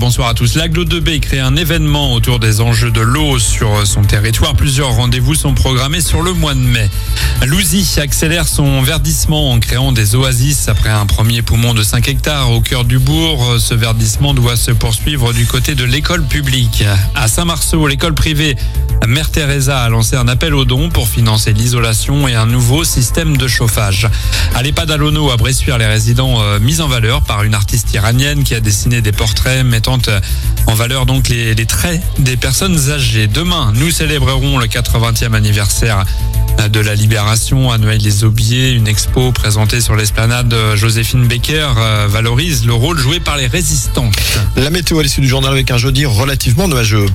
bonsoir à tous. L'Agglo de B crée un événement autour des enjeux de l'eau sur son territoire. Plusieurs rendez-vous sont programmés sur le mois de mai. Louzy accélère son verdissement en créant des oasis après un premier poumon de 5 hectares au cœur du bourg. Ce verdissement doit se poursuivre du côté de l'école publique. À Saint-Marceau, l'école privée Mère Teresa a lancé un appel aux dons pour financer l'isolation et un nouveau système de chauffage. À l'EHPAD Alono à Bressuire, les résidents mis en valeur par une artiste iranienne qui a dessiné des portraits mettant en valeur donc les traits des personnes âgées. Demain, nous célébrerons le 80e anniversaire de la Libération à Noailles-les-Aubiers. Une expo présentée sur l'esplanade Joséphine Baker valorise le rôle joué par les résistantes. La météo à l'issue du journal avec un jeudi relativement nuageux.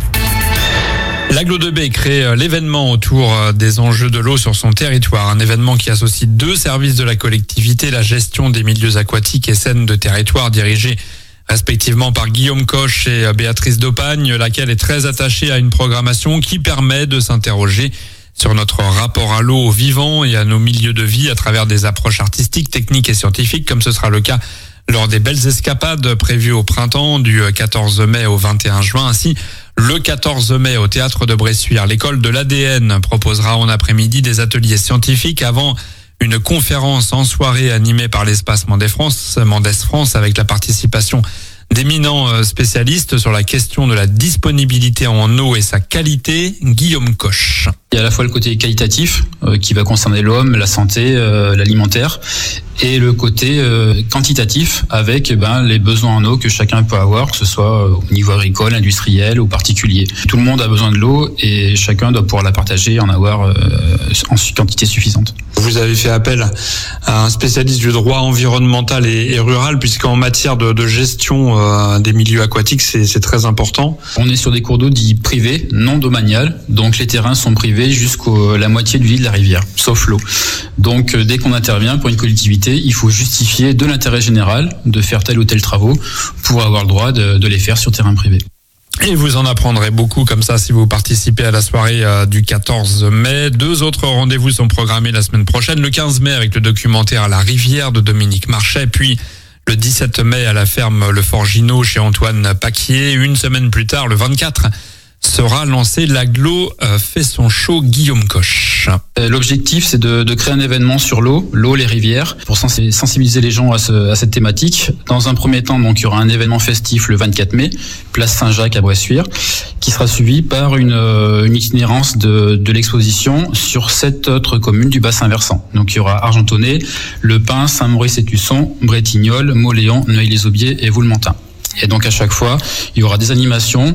L'Agglo de B crée l'événement autour des enjeux de l'eau sur son territoire. Un événement qui associe 2 services de la collectivité, la gestion des milieux aquatiques et scènes de territoire dirigés respectivement par Guillaume Coche et Béatrice Dopagne, laquelle est très attachée à une programmation qui permet de s'interroger sur notre rapport à l'eau, au vivant et à nos milieux de vie à travers des approches artistiques, techniques et scientifiques, comme ce sera le cas lors des belles escapades prévues au printemps du 14 mai au 21 juin. Ainsi, le 14 mai au théâtre de Bressuire, l'école de l'ADN proposera en après-midi des ateliers scientifiques avant une conférence en soirée animée par l'espace Mendes France avec la participation d'éminents spécialistes sur la question de la disponibilité en eau et sa qualité. Guillaume Coche. Il y a à la fois le côté qualitatif qui va concerner l'homme, la santé, l'alimentaire, et le côté quantitatif avec les besoins en eau que chacun peut avoir, que ce soit au niveau agricole, industriel ou particulier. Tout le monde a besoin de l'eau et chacun doit pouvoir la partager et en avoir en quantité suffisante. Vous avez fait appel à un spécialiste du droit environnemental et rural, puisqu'en matière de gestion des milieux aquatiques, c'est très important. On est sur des cours d'eau dits privés, non domaniales, donc les terrains sont privés jusqu'à la moitié du lit de la rivière, sauf l'eau. Donc dès qu'on intervient pour une collectivité, il faut justifier de l'intérêt général de faire tel ou tel travaux pour avoir le droit de les faire sur terrain privé. Et vous en apprendrez beaucoup comme ça si vous participez à la soirée du 14 mai. 2 autres rendez-vous sont programmés la semaine prochaine. Le 15 mai avec le documentaire La Rivière de Dominique Marchais, puis le 17 mai à la ferme Le Fort Ginot chez Antoine Paquier. Une semaine plus tard, le 24, sera lancé l'Agglo fait son show Guillaume Coche. L'objectif, c'est de créer un événement sur l'eau, les rivières, pour sensibiliser les gens à cette thématique. Dans un premier temps, donc, il y aura un événement festif le 24 mai, place Saint-Jacques à Bressuire, qui sera suivi par une itinérance de l'exposition sur 7 autres communes du bassin versant. Donc il y aura Argentonnet, Le Pin, Saint-Maurice-et-Tusson, Bretignolles, Mauléon, Noailles-les-Aubiers et Voulementin. Et donc à chaque fois, il y aura des animations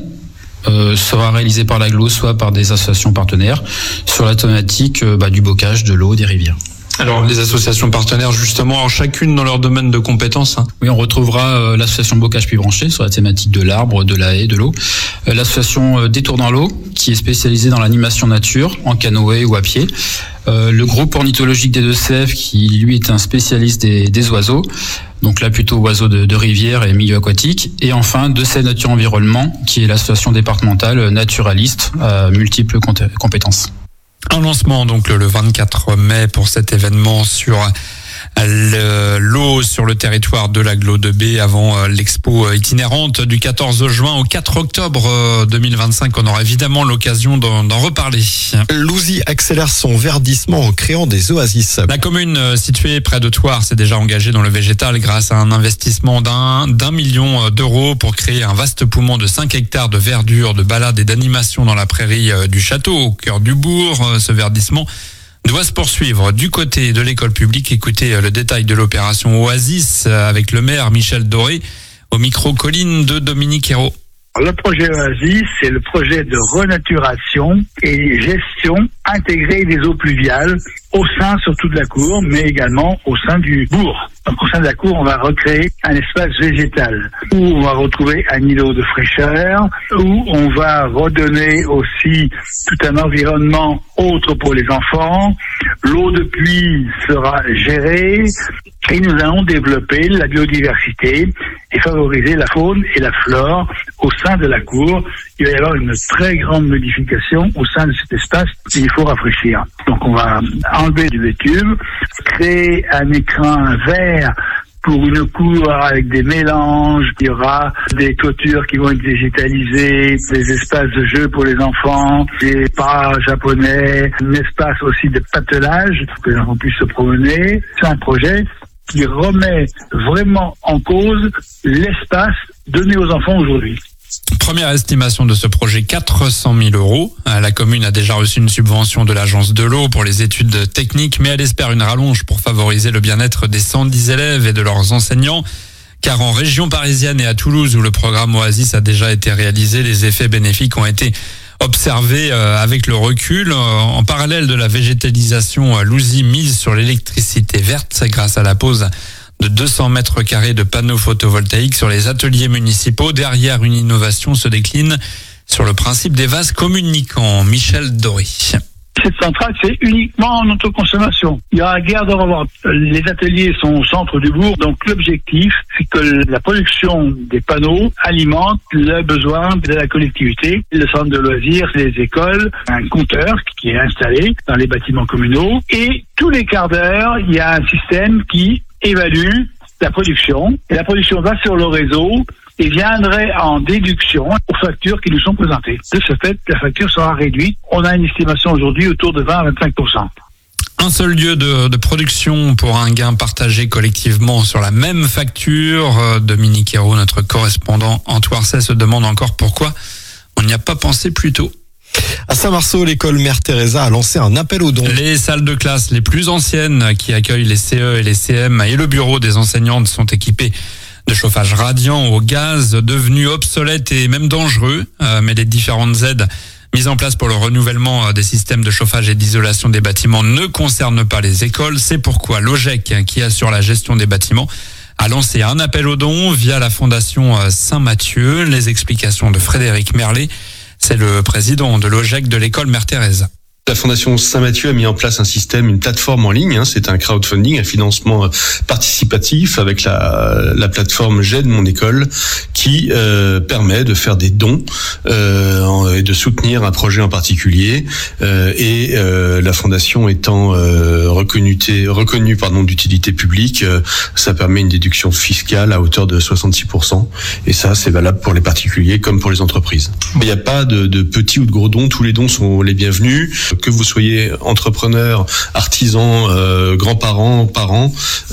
sera réalisé par l'Agglo, soit par des associations partenaires, sur la thématique du bocage de l'eau des rivières. Alors les associations partenaires justement, chacune dans leur domaine de compétences. Oui, on retrouvera l'association Bocage Puy Branché sur la thématique de l'arbre, de la haie, de l'eau. L'association Détour dans l'eau qui est spécialisée dans l'animation nature, en canoë ou à pied. Le groupe ornithologique des Deux-Sèvres qui lui est un spécialiste des oiseaux. Donc là plutôt oiseaux de rivière et milieux aquatiques. Et enfin Deux-Sèvres Nature Environnement qui est l'association départementale naturaliste à multiples compétences. Un lancement donc le 24 mai pour cet événement sur l'eau sur le territoire de l'Agglo de B avant l'expo itinérante du 14 juin au 4 octobre 2025. On aura évidemment l'occasion d'en reparler. Louzy accélère son verdissement en créant des oasis. La commune située près de Thouars s'est déjà engagée dans le végétal grâce à un investissement d'1 million d'euros pour créer un vaste poumon de 5 hectares de verdure, de balade et d'animation dans la prairie du château au cœur du bourg. Ce verdissement doit se poursuivre du côté de l'école publique. Écoutez le détail de l'opération Oasis avec le maire Michel Doré au micro colline de Dominique Hérault. Le projet Oasis, c'est le projet de renaturation et gestion intégrée des eaux pluviales au sein surtout de la cour, mais également au sein du bourg. Donc, au sein de la cour, on va recréer un espace végétal où on va retrouver un îlot de fraîcheur, où on va redonner aussi tout un environnement autre pour les enfants. L'eau de pluie sera gérée et nous allons développer la biodiversité et favoriser la faune et la flore au sein de la cour. Il va y avoir une très grande modification au sein de cet espace qu'il faut rafraîchir. Donc on va enlever du bitume, créer un écrin vert pour une cour avec des mélanges. Il y aura des toitures qui vont être digitalisées, des espaces de jeu pour les enfants, des pas japonais, un espace aussi de patelage pour que les enfants puissent se promener. C'est un projet qui remet vraiment en cause l'espace donné aux enfants aujourd'hui. Première estimation de ce projet, 400 000 euros. La commune a déjà reçu une subvention de l'Agence de l'eau pour les études techniques, mais elle espère une rallonge pour favoriser le bien-être des 110 élèves et de leurs enseignants. Car en région parisienne et à Toulouse, où le programme Oasis a déjà été réalisé, les effets bénéfiques ont été observés avec le recul. En parallèle de la végétalisation, Louzy mise sur l'électricité verte grâce à la pose de 200 mètres carrés de panneaux photovoltaïques sur les ateliers municipaux. Derrière, une innovation se décline sur le principe des vases communicants. Michel Dory. Cette centrale, c'est uniquement en autoconsommation. Il y a guère de revoir. Les ateliers sont au centre du bourg, donc l'objectif, c'est que la production des panneaux alimente le besoin de la collectivité. Le centre de loisirs, les écoles, un compteur qui est installé dans les bâtiments communaux. Et tous les quarts d'heure, il y a un système qui évalue la production. Et la production va sur le réseau et viendrait en déduction aux factures qui nous sont présentées. De ce fait, la facture sera réduite. On a une estimation aujourd'hui autour de 20 à 25%. Un seul lieu de production pour un gain partagé collectivement sur la même facture. Dominique Hérault, notre correspondant en Thouarsais, se demande encore pourquoi on n'y a pas pensé plus tôt. À Saint-Marceau, l'école Mère Teresa a lancé un appel aux dons. Les salles de classe les plus anciennes qui accueillent les CE et les CM et le bureau des enseignantes sont équipées de chauffage radiant au gaz, devenu obsolète et même dangereux. Mais les différentes aides mises en place pour le renouvellement des systèmes de chauffage et d'isolation des bâtiments ne concernent pas les écoles. C'est pourquoi l'OGEC, qui assure la gestion des bâtiments, a lancé un appel aux dons via la Fondation Saint-Mathieu. Les explications de Frédéric Merlet. C'est le président de l'OGEC de l'école Mère Teresa. La Fondation Saint-Mathieu a mis en place un système, une plateforme en ligne. C'est un crowdfunding, un financement participatif avec la plateforme J'aide mon école qui permet de faire des dons et de soutenir un projet en particulier. La Fondation étant reconnue d'utilité publique, ça permet une déduction fiscale à hauteur de 66%. Et ça, c'est valable pour les particuliers comme pour les entreprises. Il n'y a pas de petits ou de gros dons. Tous les dons sont les bienvenus. Que vous soyez entrepreneur, artisan, grands-parents, parents,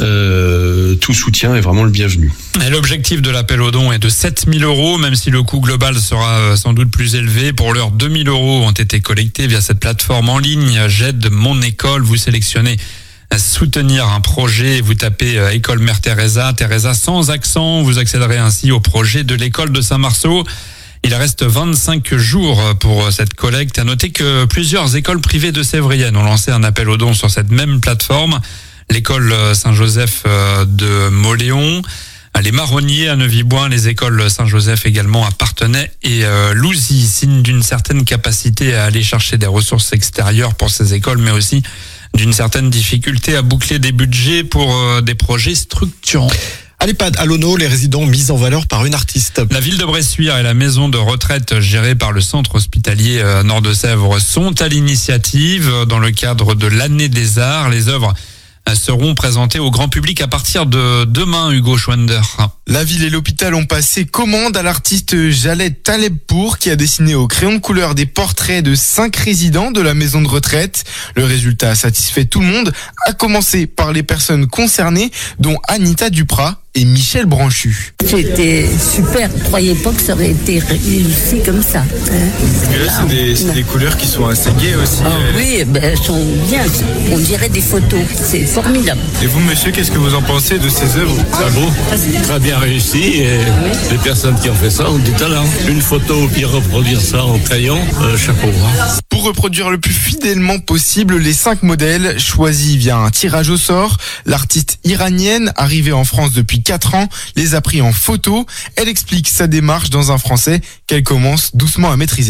tout soutien est vraiment le bienvenu. Et l'objectif de l'appel aux dons est de 7 000 euros, même si le coût global sera sans doute plus élevé. Pour l'heure, 2 000 euros ont été collectés via cette plateforme en ligne. J'aide mon école. Vous sélectionnez à soutenir un projet. Vous tapez École Mère Teresa, Teresa sans accent. Vous accéderez ainsi au projet de l'école de Saint-Marceau. Il reste 25 jours pour cette collecte. À noter que plusieurs écoles privées de Sévrienne ont lancé un appel aux dons sur cette même plateforme. L'école Saint-Joseph de Moléon, les Marronniers à Neuvy-Boin, les écoles Saint-Joseph également à Parthenay et Louzy, signe d'une certaine capacité à aller chercher des ressources extérieures pour ces écoles, mais aussi d'une certaine difficulté à boucler des budgets pour des projets structurants. À l'EHPAD à Lono, les résidents mis en valeur par une artiste. La ville de Bressuire et la maison de retraite gérée par le centre hospitalier Nord de Sèvres sont à l'initiative. Dans le cadre de l'année des arts, les œuvres seront présentées au grand public à partir de demain, Hugo Schwender. La ville et l'hôpital ont passé commande à l'artiste Jaled Talebpour qui a dessiné au crayon de couleur des portraits de 5 résidents de la maison de retraite. Le résultat a satisfait tout le monde, à commencer par les personnes concernées, dont Anita Duprat et Michel Branchu. C'était super, je croyais pas que ça aurait été réussi comme ça. Et là, c'est des couleurs qui sont assez gaies aussi. Oui, elles sont bien, on dirait des photos, c'est formidable. Et vous, monsieur, qu'est-ce que vous en pensez de ces œuvres? Très beau, très bien réussi, et les personnes qui ont fait ça ont du talent. Une photo, puis reproduire ça en crayon, chapeau. Pour reproduire le plus fidèlement possible les 5 modèles choisis via un tirage au sort, l'artiste iranienne, arrivée en France depuis 4 ans, les a pris en photo. Elle explique sa démarche dans un français qu'elle commence doucement à maîtriser.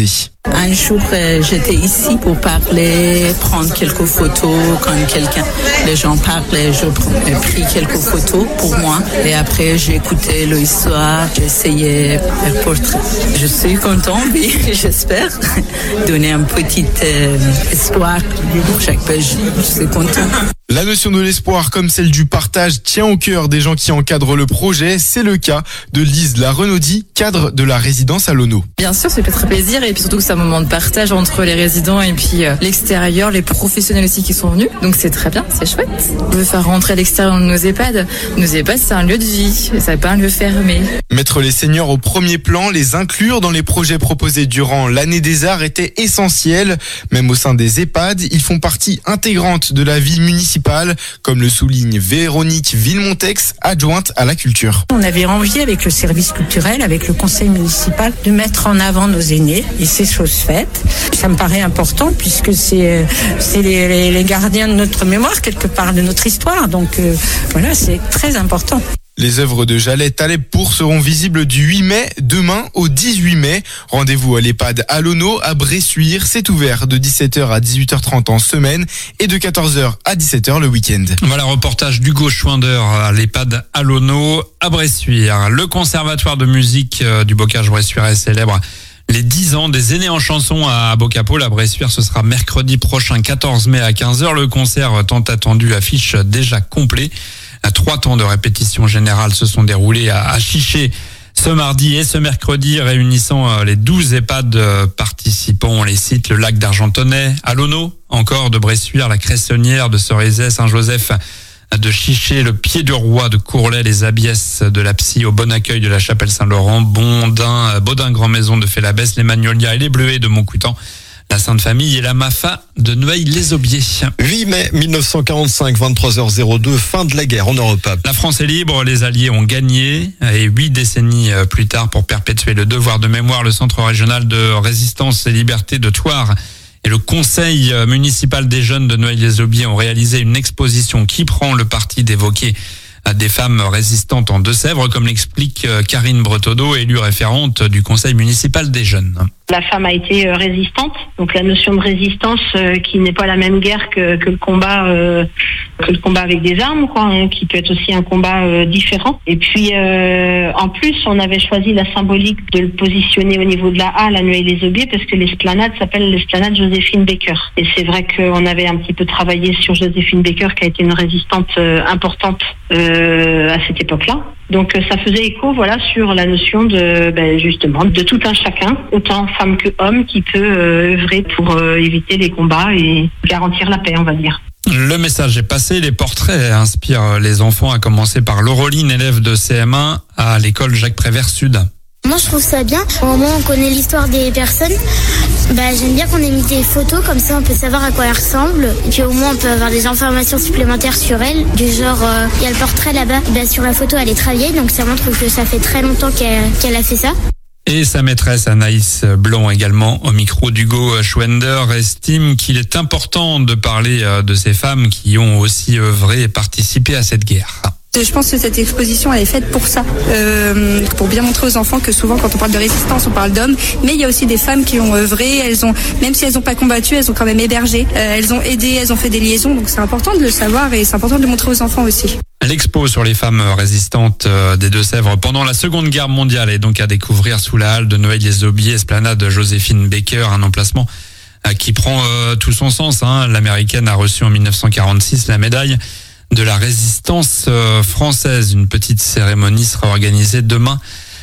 Un jour, j'étais ici pour parler, prendre quelques photos. Quand les gens parlent, j'ai pris quelques photos pour moi. Et après, j'ai écouté l'histoire, j'ai essayé le portrait. Je suis contente, oui, j'espère donner un petit espoir pour chaque page. Je suis contente. La notion de l'espoir, comme celle du partage, tient au cœur des gens qui encadrent le projet. C'est le cas de Lise Larenaudy, cadre de la résidence à l'Ono. Bien sûr, ça fait très plaisir et puis surtout que c'est un moment de partage entre les résidents et puis l'extérieur, les professionnels aussi qui sont venus. Donc c'est très bien, c'est chouette. On veut faire rentrer l'extérieur de nos EHPAD. Nos EHPAD, c'est un lieu de vie, c'est pas un lieu fermé. Mettre les seniors au premier plan, les inclure dans les projets proposés durant l'année des arts était essentiel. Même au sein des EHPAD, ils font partie intégrante de la vie municipale, comme le souligne Véronique Villemontex, adjointe à la culture. On avait envie avec le service culturel, avec le conseil municipal, de mettre en avant nos aînés et c'est chose faite. Ça me paraît important puisque c'est les gardiens de notre mémoire, quelque part de notre histoire. Donc voilà, c'est très important. Les œuvres de Jaleh Talebpour seront visibles du 8 mai, demain au 18 mai. Rendez-vous à l'EHPAD à l'Ono, à Bressuire. C'est ouvert de 17h à 18h30 en semaine et de 14h à 17h le week-end. Voilà, reportage d'Hugo Schwinder à l'EHPAD à l'Ono, à Bressuire. Le conservatoire de musique du Bocage-Bressuire célèbre les 10 ans des aînés en chanson à Bocapole, à Bressuire. Ce sera mercredi prochain, 14 mai à 15h. Le concert tant attendu affiche déjà complet. 3 temps de répétition générale se sont déroulés à Chiché ce mardi et ce mercredi, réunissant les 12 EHPAD participants. On les cite: le lac d'Argentonnay, à l'Ono, encore de Bressuire, la Cressonnière de Cerizay, Saint-Joseph de Chiché, le Pied du Roi de Courlay, les Abiès de la Psy, au Bon Accueil de la Chapelle Saint-Laurent, Baudin Grand Maison de Félabès, les Magnolias et les Bleuets de Montcoutan, la Sainte Famille et la Mafa de Noailles-les-Aubiers. 8 mai 1945, 23h02, fin de la guerre en Europe. La France est libre, les Alliés ont gagné et 8 décennies plus tard, pour perpétuer le devoir de mémoire, le Centre régional de résistance et liberté de Thouars et le Conseil municipal des jeunes de Noailles-les-Aubiers ont réalisé une exposition qui prend le parti d'évoquer des femmes résistantes en Deux-Sèvres, comme l'explique Karine Bretodeau, élue référente du Conseil municipal des jeunes. La femme a été résistante, donc la notion de résistance qui n'est pas la même guerre que le combat avec des armes, quoi, hein, qui peut être aussi un combat différent. Et puis en plus, on avait choisi la symbolique de le positionner au niveau de la halle à Noailles-les-Aubiers parce que l'esplanade s'appelle l'esplanade Joséphine Baker. Et c'est vrai qu'on avait un petit peu travaillé sur Joséphine Baker, qui a été une résistante importante à cette époque-là. Donc ça faisait écho, voilà, sur la notion de justement de tout un chacun, autant femme que homme, qui peut œuvrer pour éviter les combats et garantir la paix, on va dire. Le message est passé, les portraits inspirent les enfants, à commencer par Laureline, élève de CM1 à l'école Jacques Prévert Sud. Moi je trouve ça bien, au moins on connaît l'histoire des personnes. J'aime bien qu'on ait mis des photos, comme ça on peut savoir à quoi elles ressemblent. Et puis au moins on peut avoir des informations supplémentaires sur elles. Du genre, il y a le portrait là-bas, sur la photo elle est très vieille, donc ça montre que ça fait très longtemps qu'elle a fait ça. Et sa maîtresse Anaïs Blanc, également au micro d'Hugo Schwender, estime qu'il est important de parler de ces femmes qui ont aussi œuvré et participé à cette guerre. Je pense que cette exposition elle est faite pour ça, pour bien montrer aux enfants que souvent quand on parle de résistance on parle d'hommes, mais il y a aussi des femmes qui ont œuvré, même si elles n'ont pas combattu, elles ont quand même hébergé, elles ont aidé, elles ont fait des liaisons, donc c'est important de le savoir et c'est important de le montrer aux enfants aussi. L'expo sur les femmes résistantes des Deux-Sèvres pendant la Seconde Guerre mondiale est donc à découvrir sous la halle de Noailles-les-Aubiers, esplanade Joséphine Baker, un emplacement qui prend tout son sens. L'américaine a reçu en 1946 la médaille de la résistance française. Une petite cérémonie sera organisée demain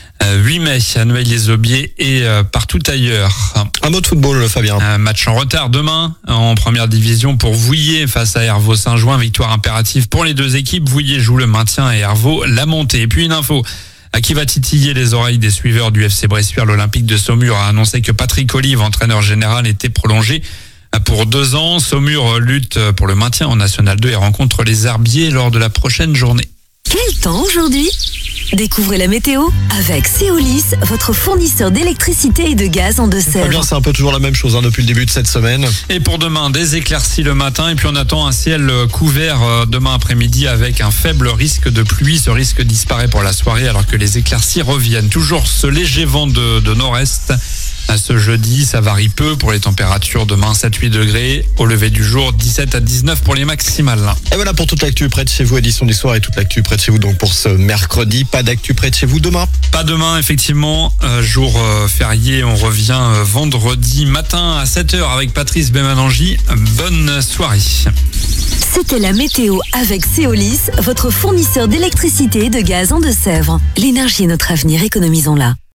8 mai à Noailles-les-Aubiers et partout ailleurs. Un mot de football, Fabien. Un match en retard demain en première division pour Vouillé face à Hervaux Saint-Jouin. Victoire impérative pour les deux équipes. Vouillé joue le maintien et Hervaux la montée. Et puis une info qui va titiller les oreilles des suiveurs du FC Bressuire. L'Olympique de Saumur a annoncé que Patrick Olive, entraîneur général, était prolongé pour 2 ans. Saumur lutte pour le maintien en National 2 et rencontre les Herbiers lors de la prochaine journée. Quel temps aujourd'hui ? Découvrez la météo avec Céolis, votre fournisseur d'électricité et de gaz en Deux-Sèvres. Fabien, c'est un peu toujours la même chose depuis le début de cette semaine. Et pour demain, des éclaircies le matin et puis on attend un ciel couvert demain après-midi avec un faible risque de pluie. Ce risque disparaît pour la soirée alors que les éclaircies reviennent. Toujours ce léger vent de nord-est Ce jeudi, ça varie peu pour les températures. Demain, 7-8 degrés. Au lever du jour, 17 à 19 pour les maximales. Et voilà pour toute l'actu près de chez vous, édition du soir et toute l'actu près de chez vous donc pour ce mercredi. Pas d'actu près de chez vous demain? Pas demain, effectivement. Jour férié, on revient vendredi matin à 7h avec Patrice Bémanangi. Bonne soirée. C'était la météo avec Céolis, votre fournisseur d'électricité et de gaz en Deux-Sèvres. L'énergie est notre avenir, économisons-la.